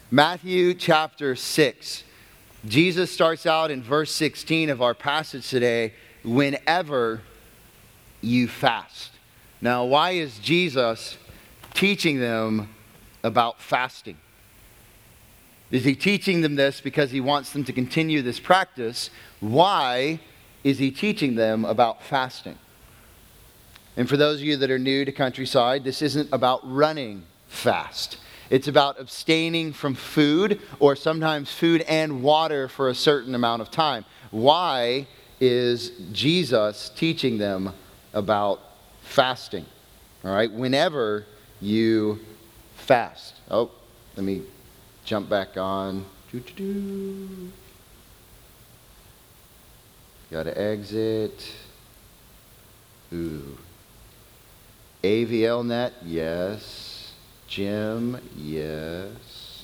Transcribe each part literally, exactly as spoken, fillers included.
Matthew chapter six. Jesus starts out in verse sixteen of our passage today, whenever you fast. Now, why is Jesus teaching them about fasting? Is he teaching them this because he wants them to continue this practice? Why is he teaching them about fasting? And for those of you that are new to Countryside, this isn't about running fast. It's about abstaining from food, or sometimes food and water for a certain amount of time. Why is Jesus teaching them about fasting? All right, whenever you fast. Oh, let me jump back on. Doo-doo-doo. Got to exit. Ooh. A V L net, yes. Jim, yes.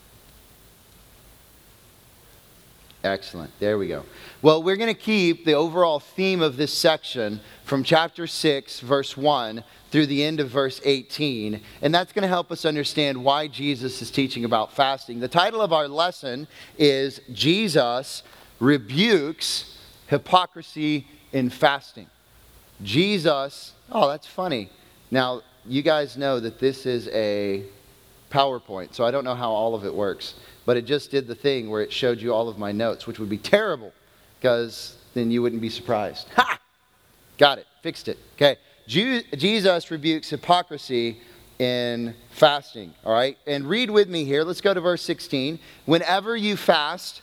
Excellent. There we go. Well, we're going to keep the overall theme of this section from chapter six, verse one, through the end of verse eighteen. And that's going to help us understand why Jesus is teaching about fasting. The title of our lesson is Jesus Rebukes Hypocrisy in Fasting. Jesus, oh, that's funny. Now, you guys know that this is a PowerPoint, so I don't know how all of it works. But it just did the thing where it showed you all of my notes, which would be terrible, because then you wouldn't be surprised. Ha! Got it. Fixed it. Okay. Je- Jesus rebukes hypocrisy in fasting. All right. And read with me here. Let's go to verse sixteen. Whenever you fast,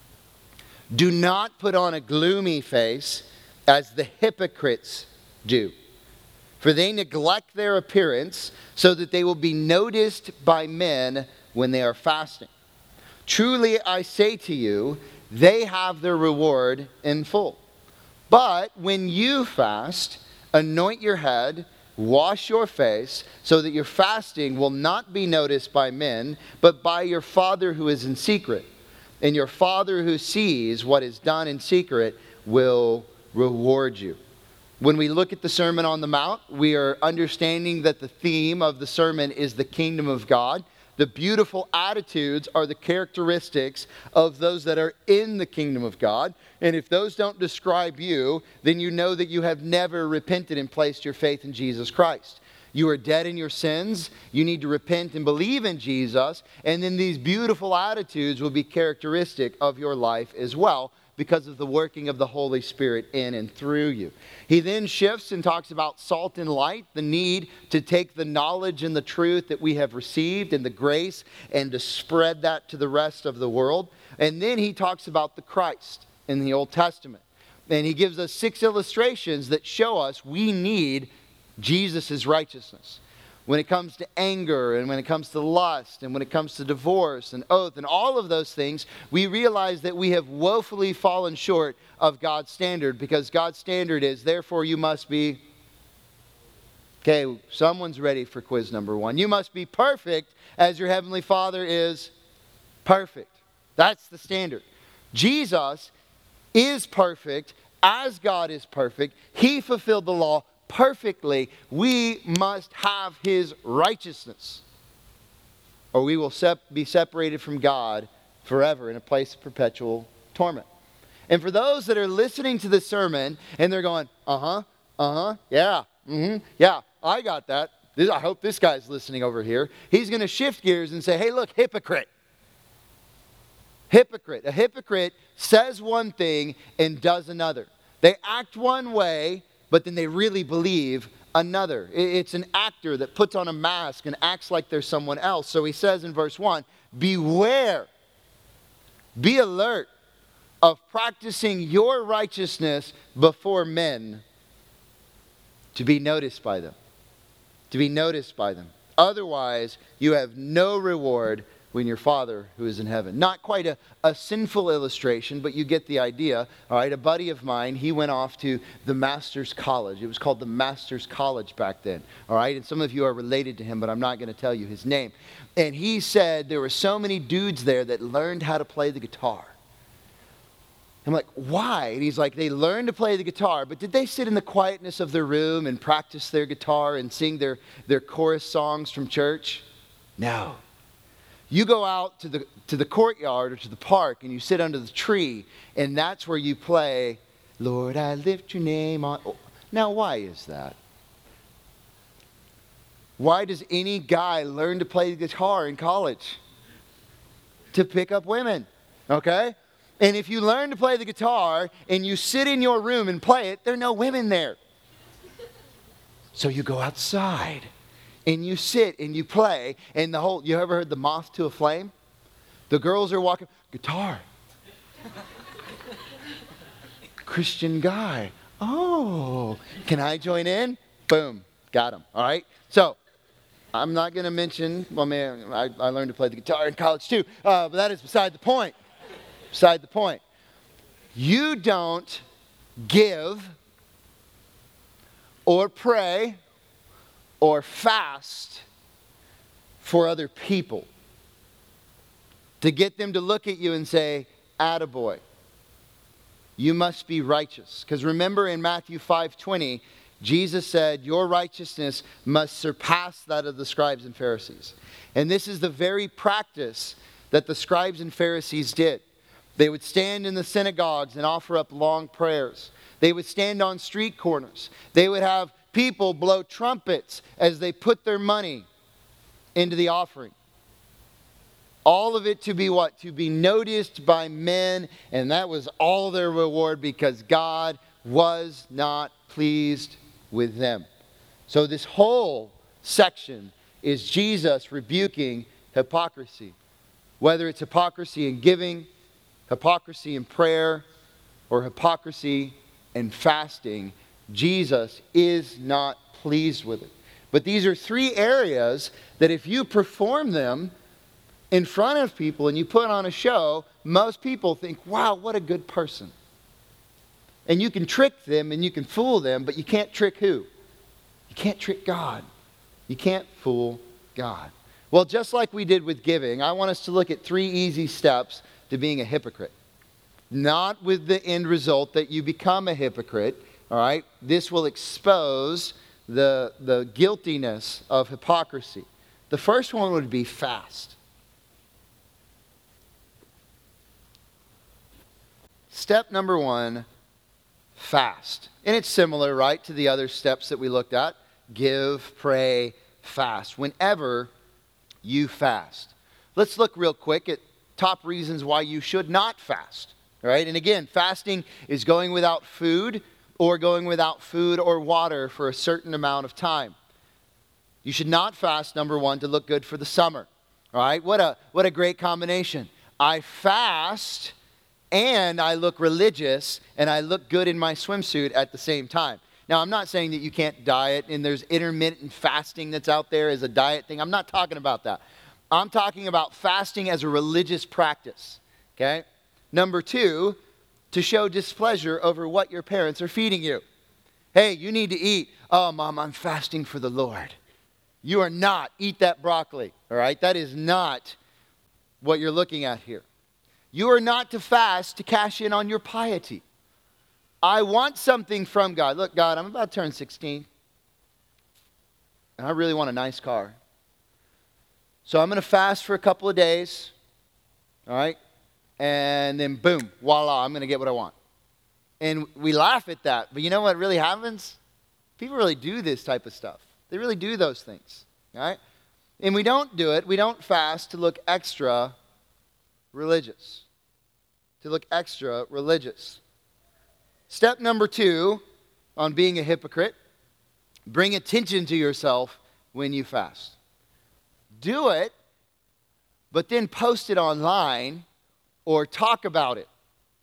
do not put on a gloomy face as the hypocrites do. For they neglect their appearance so that they will be noticed by men when they are fasting. Truly I say to you, they have their reward in full. But when you fast, anoint your head, wash your face, so that your fasting will not be noticed by men, but by your Father who is in secret. And your Father who sees what is done in secret will reward you. When we look at the Sermon on the Mount, we are understanding that the theme of the sermon is the kingdom of God. The beautiful attitudes are the characteristics of those that are in the kingdom of God. And if those don't describe you, then you know that you have never repented and placed your faith in Jesus Christ. You are dead in your sins. You need to repent and believe in Jesus. And then these beautiful attitudes will be characteristic of your life as well, because of the working of the Holy Spirit in and through you. He then shifts and talks about salt and light, the need to take the knowledge and the truth that we have received and the grace and to spread that to the rest of the world. And then he talks about the Christ in the Old Testament. And he gives us six illustrations that show us we need Jesus' righteousness. When it comes to anger, and when it comes to lust, and when it comes to divorce and oath and all of those things, we realize that we have woefully fallen short of God's standard, because God's standard is, therefore you must be, okay, someone's ready for quiz number one. You must be perfect as your heavenly Father is perfect. That's the standard. Jesus is perfect as God is perfect. He fulfilled the law perfectly. We must have his righteousness, or we will sep- be separated from God forever in a place of perpetual torment. And for those that are listening to the sermon and they're going, uh-huh, uh-huh, yeah, mm-hmm, yeah, I got that. This, I hope this guy's listening over here. He's going to shift gears and say, hey, look, hypocrite. Hypocrite. A hypocrite says one thing and does another. They act one way, but then they really believe another. It's an actor that puts on a mask and acts like they're someone else. So he says in verse one, beware, be alert of practicing your righteousness before men to be noticed by them. To be noticed by them. Otherwise, you have no reward when your Father who is in heaven. Not quite a, a sinful illustration, but you get the idea. All right, a buddy of mine, he went off to the Master's College. It was called the Master's College back then. All right, and some of you are related to him, but I'm not going to tell you his name. And he said there were so many dudes there that learned how to play the guitar. I'm like, why? And he's like, they learned to play the guitar, but did they sit in the quietness of their room and practice their guitar and sing their, their chorus songs from church? No. You go out to the, to the courtyard or to the park and you sit under the tree, and that's where you play, Lord, I lift your name on. Now, why is that? Why does any guy learn to play the guitar in college? To pick up women, okay? And if you learn to play the guitar and you sit in your room and play it, there are no women there. So you go outside and you sit and you play, and the whole, you ever heard the moth to a flame? The girls are walking, guitar. Christian guy. Oh, can I join in? Boom, got him, all right? So, I'm not going to mention, well, man, I, I learned to play the guitar in college too, uh, but that is beside the point. Beside the point. You don't give or pray or fast for other people to get them to look at you and say, attaboy, you must be righteous. Because remember in Matthew five twenty, Jesus said, your righteousness must surpass that of the scribes and Pharisees. And this is the very practice that the scribes and Pharisees did. They would stand in the synagogues and offer up long prayers. They would stand on street corners. They would have people blow trumpets as they put their money into the offering. All of it to be what? To be noticed by men, and that was all their reward because God was not pleased with them. So this whole section is Jesus rebuking hypocrisy. Whether it's hypocrisy in giving, hypocrisy in prayer, or hypocrisy in fasting, Jesus is not pleased with it. But these are three areas that if you perform them in front of people and you put on a show, most people think, wow, what a good person. And you can trick them and you can fool them, but you can't trick who? You can't trick God. You can't fool God. Well, just like we did with giving, I want us to look at three easy steps to being a hypocrite. Not with the end result that you become a hypocrite, all right? This will expose the, the guiltiness of hypocrisy. The first one would be fast. Step number one, fast. And it's similar, right, to the other steps that we looked at. Give, pray, fast. Whenever you fast. Let's look real quick at top reasons why you should not fast. Right? And again, fasting is going without food or going without food or water for a certain amount of time. You should not fast, number one, to look good for the summer. All right? What a, what a great combination. I fast and I look religious and I look good in my swimsuit at the same time. Now, I'm not saying that you can't diet and there's intermittent fasting that's out there as a diet thing. I'm not talking about that. I'm talking about fasting as a religious practice. Okay? Number two, to show displeasure over what your parents are feeding you. Hey, you need to eat. Oh, Mom, I'm fasting for the Lord. You are not. Eat that broccoli. All right? That is not what you're looking at here. You are not to fast to cash in on your piety. I want something from God. Look, God, I'm about to turn sixteen. And I really want a nice car. So I'm going to fast for a couple of days. All right? And then boom, voila, I'm going to get what I want. And we laugh at that. But you know what really happens? People really do this type of stuff. They really do those things. All right? And we don't do it. We don't fast to look extra religious. To look extra religious. Step number two on being a hypocrite, bring attention to yourself when you fast. Do it, but then post it online or talk about it.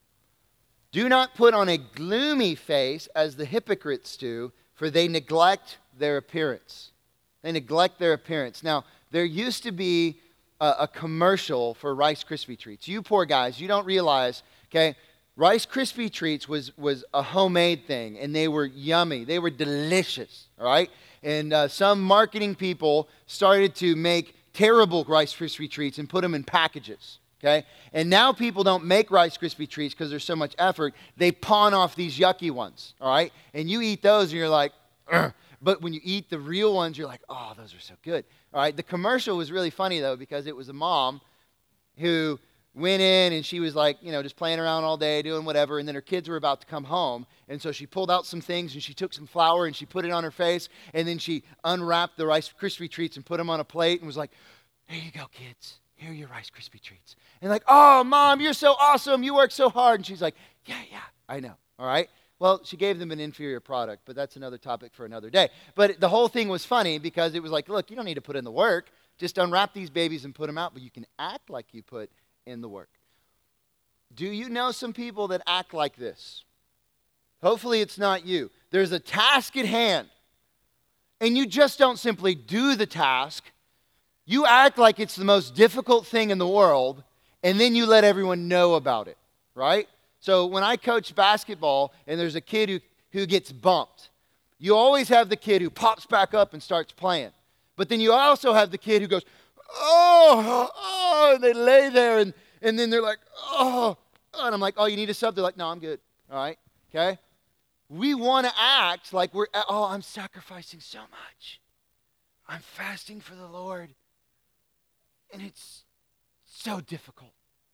Do not put on a gloomy face as the hypocrites do, for they neglect their appearance. They neglect their appearance. Now, there used to be a, a commercial for Rice Krispie Treats. You poor guys, you don't realize, okay, Rice Krispie Treats was, was a homemade thing, and they were yummy. They were delicious, all right? And uh, some marketing people started to make terrible Rice Krispie Treats and put them in packages. Okay? And now people don't make Rice Krispie Treats because there's so much effort. They pawn off these yucky ones, all right? And you eat those and you're like, ugh. But when you eat the real ones, you're like, oh, those are so good. All right? The commercial was really funny, though, because it was a mom who went in and she was like, you know, just playing around all day, doing whatever, and then her kids were about to come home, and so she pulled out some things and she took some flour and she put it on her face, and then she unwrapped the Rice Krispie treats and put them on a plate and was like, here you go, kids. Here are your Rice Krispie treats. And like, oh, Mom, you're so awesome. You work so hard. And she's like, yeah, yeah, I know. All right. Well, she gave them an inferior product, but that's another topic for another day. But the whole thing was funny because it was like, look, you don't need to put in the work. Just unwrap these babies and put them out, but you can act like you put in the work. Do you know some people that act like this? Hopefully it's not you. There's a task at hand, and you just don't simply do the task. You act like it's the most difficult thing in the world, and then you let everyone know about it, right? So when I coach basketball and there's a kid who, who gets bumped, you always have the kid who pops back up and starts playing. But then you also have the kid who goes, oh, oh, and they lay there, and, and then they're like, oh, and I'm like, oh, you need a sub? They're like, no, I'm good, all right, okay? We want to act like we're, oh, I'm sacrificing so much. I'm fasting for the Lord. And it's so difficult.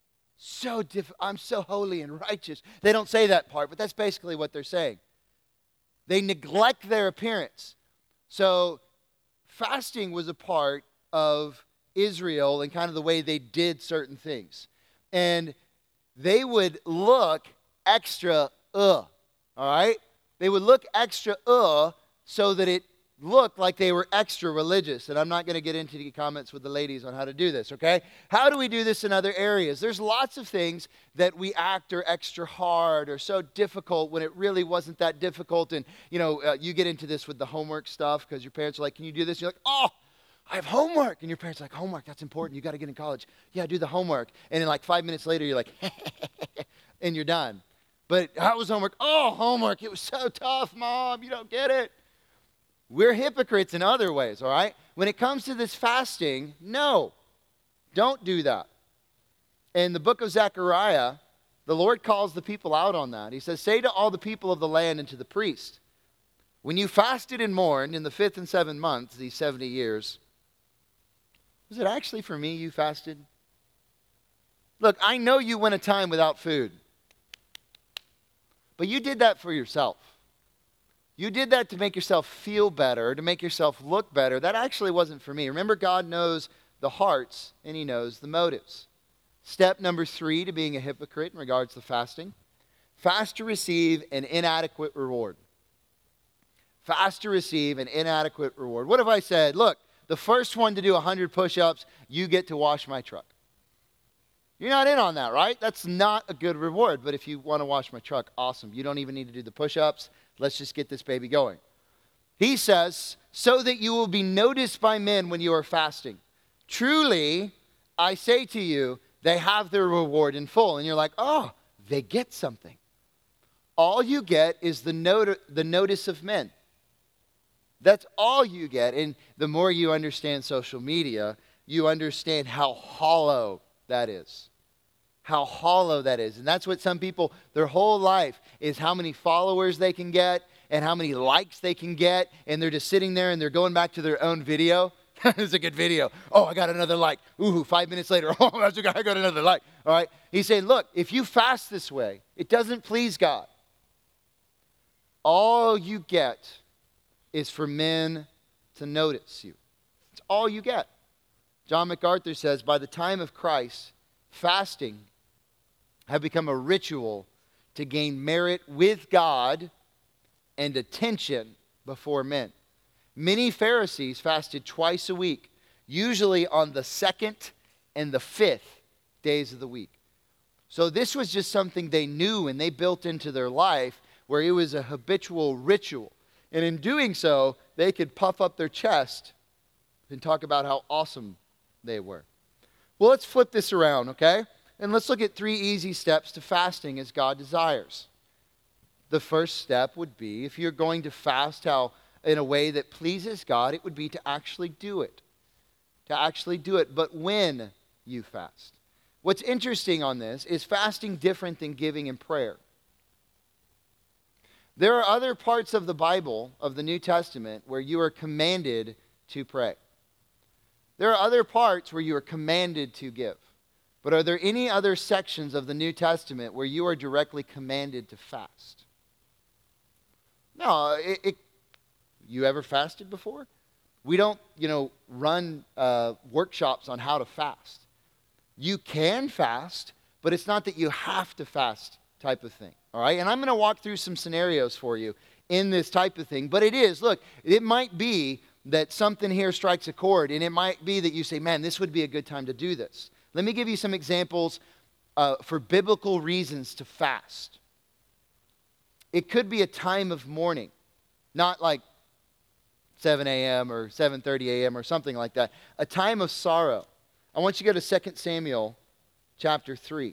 So difficult. I'm so holy and righteous. They don't say that part, but that's basically what they're saying. They neglect their appearance. So fasting was a part of Israel and kind of the way they did certain things. And they would look extra uh, all right? They would look extra uh so that it looked like they were extra religious. And I'm not going to get into the comments with the ladies on how to do this, okay? How do we do this in other areas? There's lots of things that we act are extra hard or so difficult when it really wasn't that difficult. And, you know, uh, you get into this with the homework stuff because your parents are like, can you do this? You're like, oh, I have homework. And your parents are like, homework, that's important. You got to get in college. Yeah, do the homework. And then like five minutes later, you're like, and you're done. But how was homework? Oh, homework. It was so tough, Mom. You don't get it. We're hypocrites in other ways, all right? When it comes to this fasting, no, don't do that. In the book of Zechariah, the Lord calls the people out on that. He says, say to all the people of the land and to the priest, when you fasted and mourned in the fifth and seventh months, these seventy years, was it actually for me you fasted? Look, I know you went a time without food, but you did that for yourself. You did that to make yourself feel better, to make yourself look better. That actually wasn't for me. Remember, God knows the hearts and he knows the motives. Step number three to being a hypocrite in regards to fasting. Fast to receive an inadequate reward. Fast to receive an inadequate reward. What if I said, look, the first one to do one hundred push-ups, you get to wash my truck? You're not in on that, right? That's not a good reward. But if you want to wash my truck, awesome. You don't even need to do the push-ups. Let's just get this baby going. He says, so that you will be noticed by men when you are fasting. Truly, I say to you, they have their reward in full. And you're like, oh, they get something. All you get is the, not- the notice of men. That's all you get. And the more you understand social media, you understand how hollow that is. How hollow that is. And that's what some people, their whole life is how many followers they can get and how many likes they can get. And they're just sitting there and they're going back to their own video. It's a good video. Oh, I got another like. Ooh, five minutes later, oh, that's a guy, I got another like. All right. He's saying, look, if you fast this way, it doesn't please God. All you get is for men to notice you. It's all you get. John MacArthur says, by the time of Christ, fasting have become a ritual to gain merit with God and attention before men. Many Pharisees fasted twice a week, usually on the second and the fifth days of the week. So this was just something they knew and they built into their life where it was a habitual ritual. And in doing so, they could puff up their chest and talk about how awesome they were. Well, let's flip this around, okay? And let's look at three easy steps to fasting as God desires. The first step would be, if you're going to fast how in a way that pleases God, it would be to actually do it. To actually do it, but when you fast. What's interesting on this is fasting different than giving and prayer. There are other parts of the Bible, of the New Testament, where you are commanded to pray. There are other parts where you are commanded to give. But are there any other sections of the New Testament where you are directly commanded to fast? No, it, it, you ever fasted before? We don't, you know, run uh, workshops on how to fast. You can fast, but it's not that you have to fast type of thing, all right? And I'm going to walk through some scenarios for you in this type of thing. But it is, look, it might be that something here strikes a chord, and it might be that you say, man, this would be a good time to do this. Let me give you some examples uh, for biblical reasons to fast. It could be a time of mourning, not like seven a.m. or seven thirty a.m. or something like that. A time of sorrow. I want you to go to Second Samuel chapter three.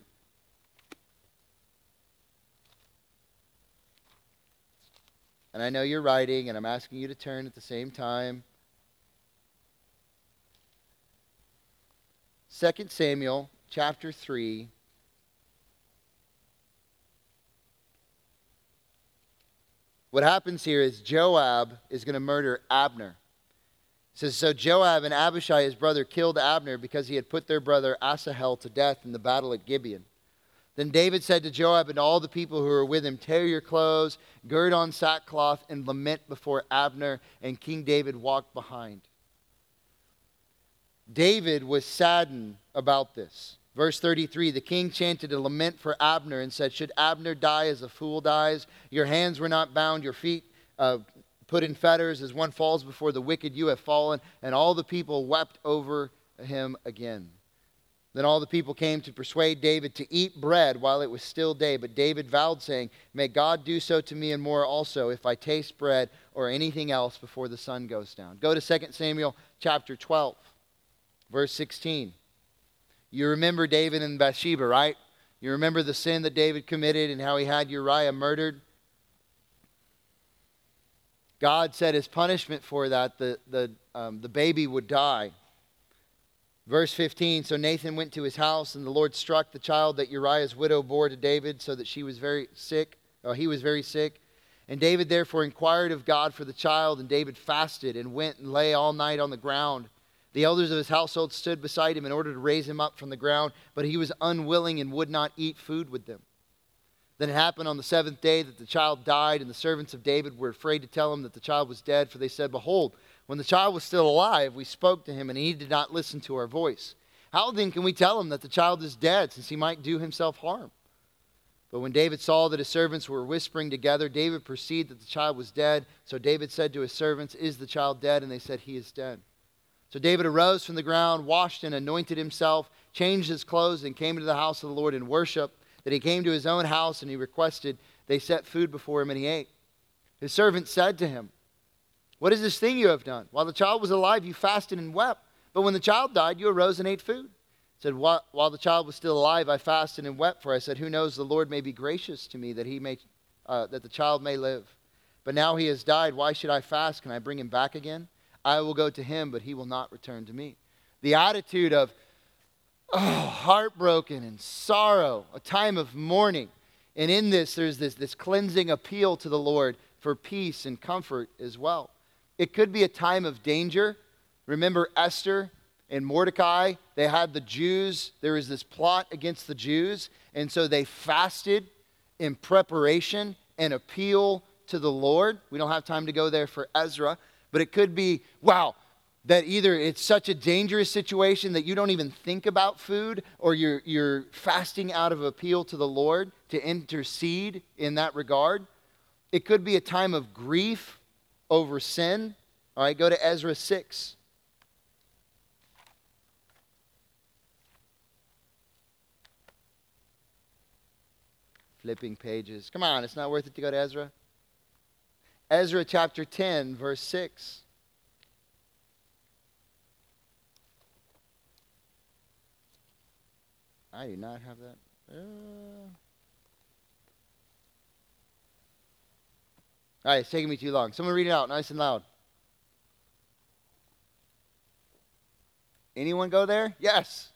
And I know you're writing, and I'm asking you to turn at the same time. Second Samuel chapter three. What happens here is Joab is going to murder Abner. It says, so Joab and Abishai, his brother, killed Abner because he had put their brother Asahel to death in the battle at Gibeon. Then David said to Joab and all the people who were with him, tear your clothes, gird on sackcloth, and lament before Abner. And King David walked behind. David was saddened about this. Verse thirty-three, the king chanted a lament for Abner and said, should Abner die as a fool dies? Your hands were not bound, your feet uh, put in fetters. As one falls before the wicked, you have fallen. And all the people wept over him again. Then all the people came to persuade David to eat bread while it was still day. But David vowed, saying, may God do so to me and more also, if I taste bread or anything else before the sun goes down. Go to Second Samuel chapter twelve, verse sixteen. You remember David and Bathsheba, right? You remember the sin that David committed and how he had Uriah murdered? God said as punishment for that, the, the, um, the baby would die. Verse fifteen, so Nathan went to his house, and the Lord struck the child that Uriah's widow bore to David, so that she was very sick, or he was very sick. And David therefore inquired of God for the child, and David fasted and went and lay all night on the ground. The elders of his household stood beside him in order to raise him up from the ground, but he was unwilling and would not eat food with them. Then it happened on the seventh day that the child died, and the servants of David were afraid to tell him that the child was dead, for they said, behold, when the child was still alive, we spoke to him, and he did not listen to our voice. How then can we tell him that the child is dead, since he might do himself harm? But when David saw that his servants were whispering together, David perceived that the child was dead. So David said to his servants, is the child dead? And they said, he is dead. So David arose from the ground, washed and anointed himself, changed his clothes, and came into the house of the Lord in worship. Then he came to his own house, and he requested they set food before him, and he ate. His servant said to him, what is this thing you have done? While the child was alive, you fasted and wept. But when the child died, you arose and ate food. He said, while, while the child was still alive, I fasted and wept, for I said, who knows, the Lord may be gracious to me, that he may, uh, that the child may live. But now he has died. Why should I fast? Can I bring him back again? I will go to him, but he will not return to me. The attitude of, oh, heartbroken and sorrow, a time of mourning. And in this, there's this, this cleansing appeal to the Lord for peace and comfort as well. It could be a time of danger. Remember Esther and Mordecai? They had the Jews. There was this plot against the Jews. And so they fasted in preparation and appeal to the Lord. We don't have time to go there for Ezra. But it could be, wow, that either it's such a dangerous situation that you don't even think about food, or you're, you're fasting out of appeal to the Lord to intercede in that regard. It could be a time of grief over sin. All right, go to Ezra six. Flipping pages. Come on, it's not worth it to go to Ezra. Ezra chapter ten, verse six. I do not have that. Uh... All right, it's taking me too long. Someone read it out nice and loud. Anyone go there? Yes.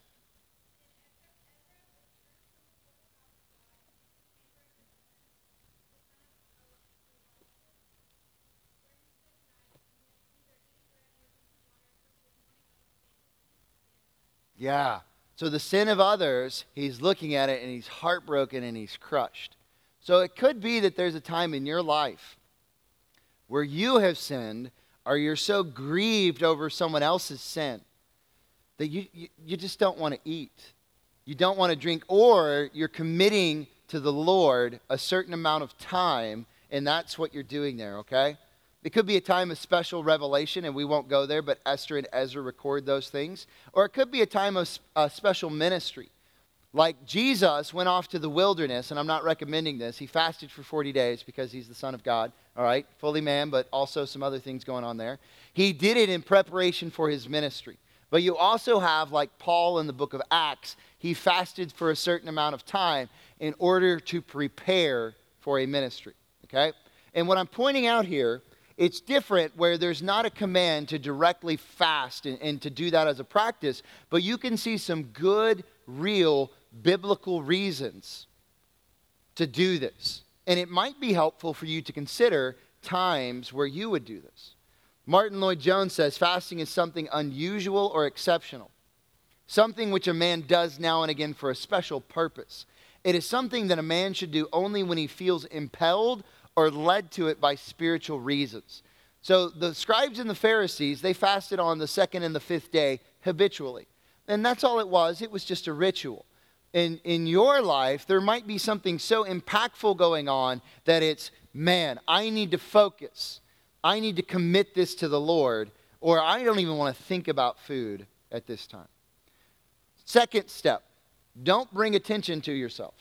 Yeah. So the sin of others, he's looking at it and he's heartbroken and he's crushed. So it could be that there's a time in your life where you have sinned, or you're so grieved over someone else's sin that you, you, you just don't want to eat. You don't want to drink, or you're committing to the Lord a certain amount of time, and that's what you're doing there, okay? It could be a time of special revelation, and we won't go there, but Esther and Ezra record those things. Or it could be a time of uh, special ministry. Like Jesus went off to the wilderness, and I'm not recommending this. He fasted for forty days because he's the Son of God, all right? Fully man, but also some other things going on there. He did it in preparation for his ministry. But you also have, like Paul in the book of Acts, he fasted for a certain amount of time in order to prepare for a ministry, okay? And what I'm pointing out here, it's different where there's not a command to directly fast and, and to do that as a practice, but you can see some good, real, biblical reasons to do this. And it might be helpful for you to consider times where you would do this. Martin Lloyd-Jones says fasting is something unusual or exceptional, something which a man does now and again for a special purpose. It is something that a man should do only when he feels impelled or led to it by spiritual reasons. So the scribes and the Pharisees, they fasted on the second and the fifth day habitually. And that's all it was. It was just a ritual. In, in your life, there might be something so impactful going on that it's, man, I need to focus. I need to commit this to the Lord, or I don't even want to think about food at this time. Second step, don't bring attention to yourself.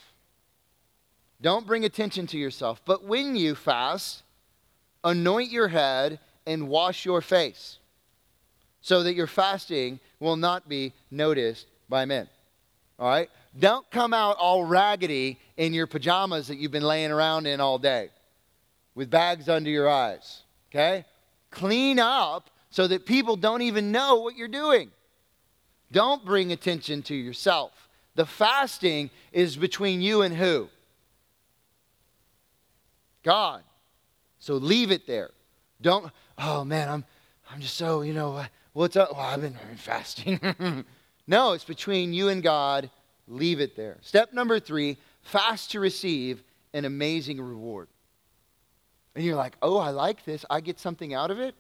Don't bring attention to yourself. But when you fast, anoint your head and wash your face so that your fasting will not be noticed by men. All right? Don't come out all raggedy in your pajamas that you've been laying around in all day with bags under your eyes. Okay? Clean up so that people don't even know what you're doing. Don't bring attention to yourself. The fasting is between you and who? God. So leave it there. Don't, oh man, I'm I'm just so, you know, what's up? Well, I've been fasting. No, it's between you and God. Leave it there. Step number three, fast to receive an amazing reward. And you're like, oh, I like this. I get something out of it.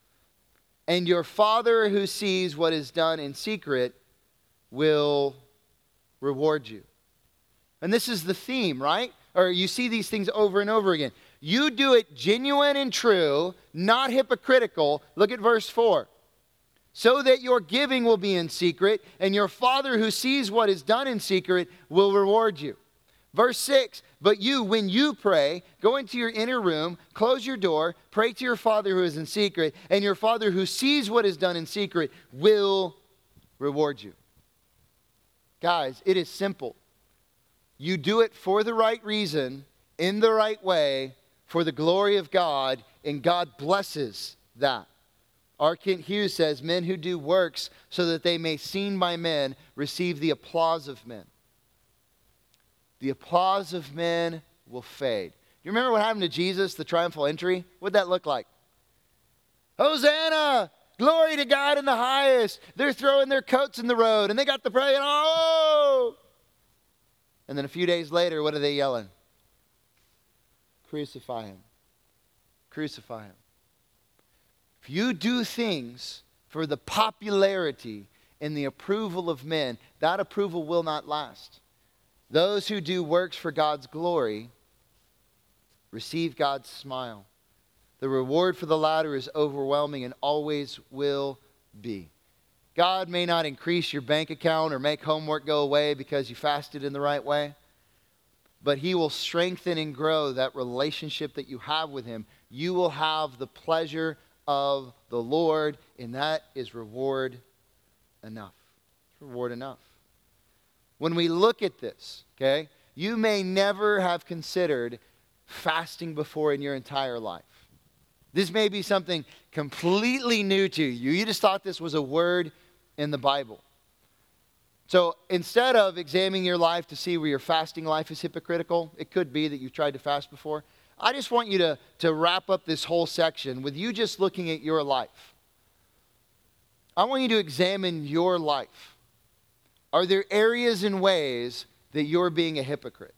And your Father who sees what is done in secret will reward you. And this is the theme, right? Or you see these things over and over again. You do it genuine and true, not hypocritical. Look at verse four. So that your giving will be in secret, and your Father who sees what is done in secret will reward you. Verse six, but you, when you pray, go into your inner room, close your door, pray to your Father who is in secret, and your Father who sees what is done in secret will reward you. Guys, it is simple. You do it for the right reason, in the right way, for the glory of God, and God blesses that. R. Kent Hughes says, men who do works so that they may be seen by men receive the applause of men. The applause of men will fade. You remember what happened to Jesus, the triumphal entry? What did that look like? Hosanna! Glory to God in the highest. They're throwing their coats in the road, and they got the prayer, oh! And then a few days later, what are they yelling? Crucify him. Crucify him. If you do things for the popularity and the approval of men, that approval will not last. Those who do works for God's glory receive God's smile. The reward for the latter is overwhelming and always will be. God may not increase your bank account or make homework go away because you fasted in the right way, but He will strengthen and grow that relationship that you have with Him. You will have the pleasure of the Lord, and that is reward enough. Reward enough. When we look at this, okay, you may never have considered fasting before in your entire life. This may be something completely new to you. You just thought this was a word in the Bible. So instead of examining your life to see where your fasting life is hypocritical, it could be that you've tried to fast before. I just want you to, to wrap up this whole section with you just looking at your life. I want you to examine your life. Are there areas and ways that you're being a hypocrite?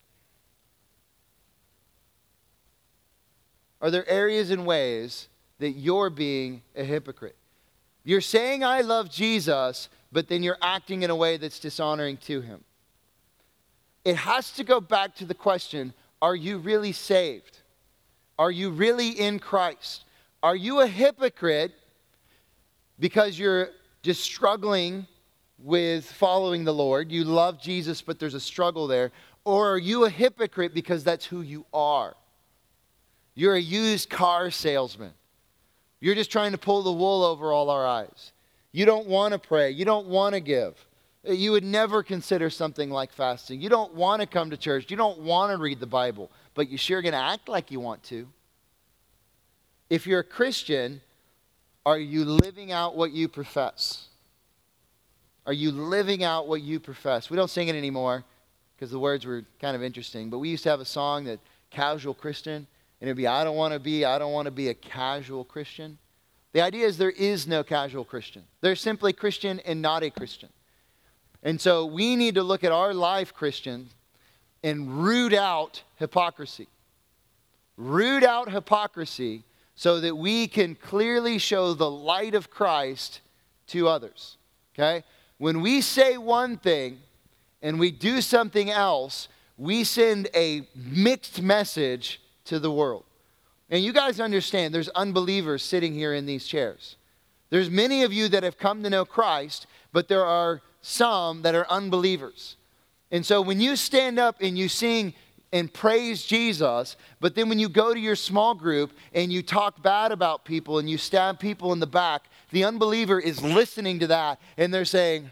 Are there areas and ways that you're being a hypocrite? You're saying, I love Jesus, but then you're acting in a way that's dishonoring to him. It has to go back to the question, are you really saved? Are you really in Christ? Are you a hypocrite because you're just struggling with following the Lord? You love Jesus, but there's a struggle there. Or are you a hypocrite because that's who you are? You're a used car salesman. You're just trying to pull the wool over all our eyes. You don't want to pray. You don't want to give. You would never consider something like fasting. You don't want to come to church. You don't want to read the Bible, but you're sure going to act like you want to. If you're a Christian, are you living out what you profess? Are you living out what you profess? We don't sing it anymore because the words were kind of interesting, but we used to have a song that casual Christian, and it'd be, I don't want to be, I don't want to be a casual Christian. The idea is there is no casual Christian. There's simply Christian and not a Christian. And so we need to look at our life, Christian, and root out hypocrisy. Root out hypocrisy so that we can clearly show the light of Christ to others. Okay? When we say one thing and we do something else, we send a mixed message to the world. And you guys understand there's unbelievers sitting here in these chairs. There's many of you that have come to know Christ, but there are some that are unbelievers. And so when you stand up and you sing and praise Jesus, but then when you go to your small group and you talk bad about people and you stab people in the back, the unbeliever is listening to that and they're saying,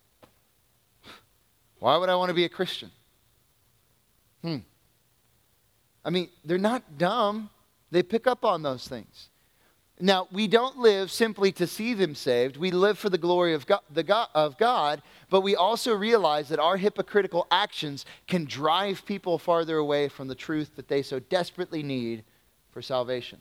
why would I want to be a Christian? Hmm. I mean, they're not dumb. They pick up on those things. Now, we don't live simply to see them saved. We live for the glory of God, the God, of God, but we also realize that our hypocritical actions can drive people farther away from the truth that they so desperately need for salvation.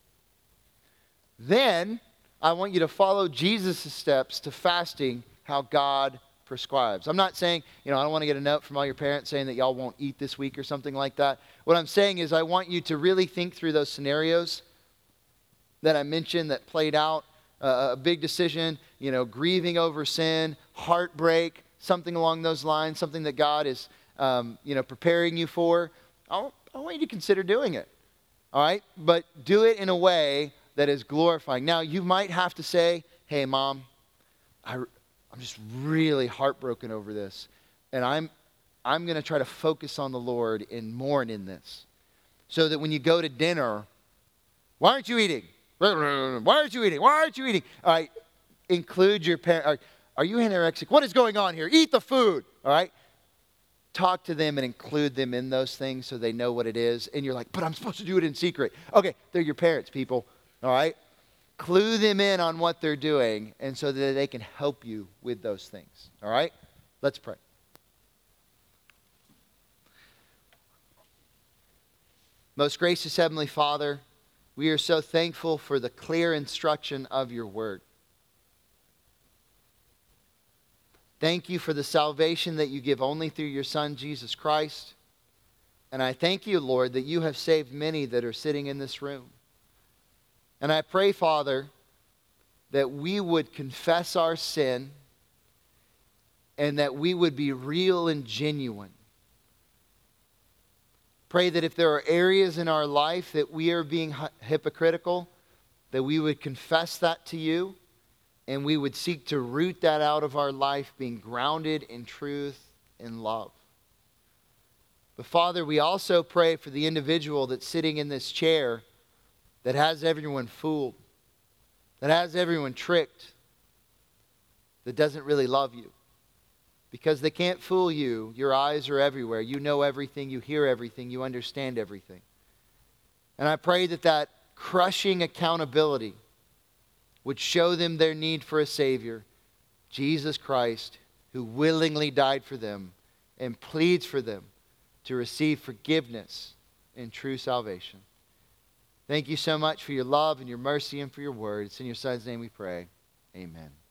Then, I want you to follow Jesus' steps to fasting how God prescribes. I'm not saying, you know, I don't want to get a note from all your parents saying that y'all won't eat this week or something like that. What I'm saying is I want you to really think through those scenarios that I mentioned that played out, uh, a big decision, you know, grieving over sin, heartbreak, something along those lines, something that God is, um, you know, preparing you for. I I want you to consider doing it, all right? But do it in a way that is glorifying. Now, you might have to say, hey, Mom, I, I'm just really heartbroken over this, and I'm, I'm going to try to focus on the Lord and mourn in this, so that when you go to dinner, why aren't you eating? Why aren't you eating? Why aren't you eating? All right, include your parent. Are, are you anorexic? What is going on here? Eat the food. All right, talk to them and include them in those things so they know what it is. And you're like, but I'm supposed to do it in secret. Okay, they're your parents, people. All right, clue them in on what they're doing, and so that they can help you with those things. All right, let's pray. Most gracious Heavenly Father, we are so thankful for the clear instruction of your word. Thank you for the salvation that you give only through your Son, Jesus Christ. And I thank you, Lord, that you have saved many that are sitting in this room. And I pray, Father, that we would confess our sin and that we would be real and genuine. Pray that if there are areas in our life that we are being hypocritical, that we would confess that to you and we would seek to root that out of our life, being grounded in truth and love. But Father, we also pray for the individual that's sitting in this chair that has everyone fooled, that has everyone tricked, that doesn't really love you. Because they can't fool you. Your eyes are everywhere. You know everything. You hear everything. You understand everything. And I pray that that crushing accountability would show them their need for a Savior, Jesus Christ, who willingly died for them and pleads for them to receive forgiveness and true salvation. Thank you so much for your love and your mercy and for your word. It's in your Son's name we pray. Amen.